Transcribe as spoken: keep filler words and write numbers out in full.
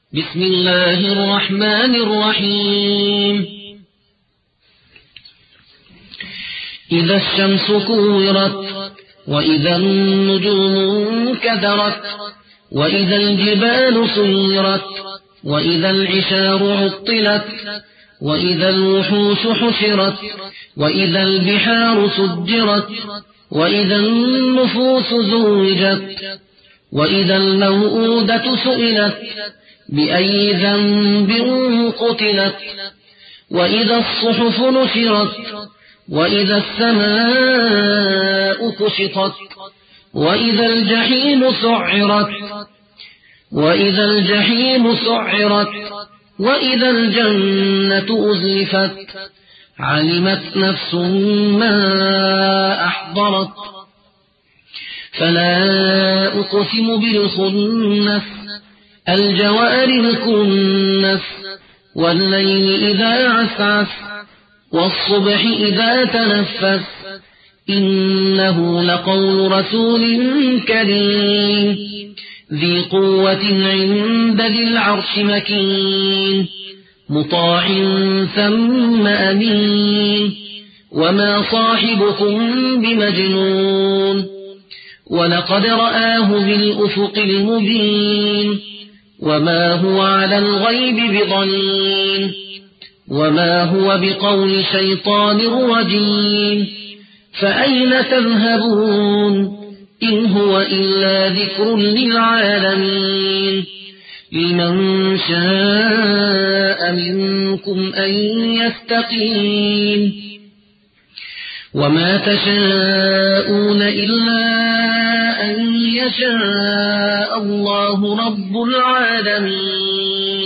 بسم الله الرحمن الرحيم إذا الشمس كورت وإذا النجوم كدرت وإذا الجبال سيرت وإذا العشار عطلت وإذا الوحوش حشرت وإذا البحار سجرت وإذا النفوس زوجت وإذا الموءودة سئلت بأي ذنب قتلت وإذا الصحف نشرت وإذا السماء كشطت وإذا الجحيم سعرت وإذا الجحيم سعرت وإذا الجنة أزلفت علمت نفس ما أحضرت فلا أقسم بالخنس الجوار الكنس والليل إذا عسعس والصبح إذا تنفس إنه لقول رسول كريم ذي قوة عند ذي العرش مكين مطاع ثم أمين وما صاحبكم بمجنون ولقد رآه بالأفق المبين وما هو على الغيب بضنين وما هو بقول شيطان رجيم فأين تذهبون إن هو إلا ذكر للعالمين لمن شاء منكم أن يستقيم وما تشاءون إلا أن يشاء الله رب العالمين.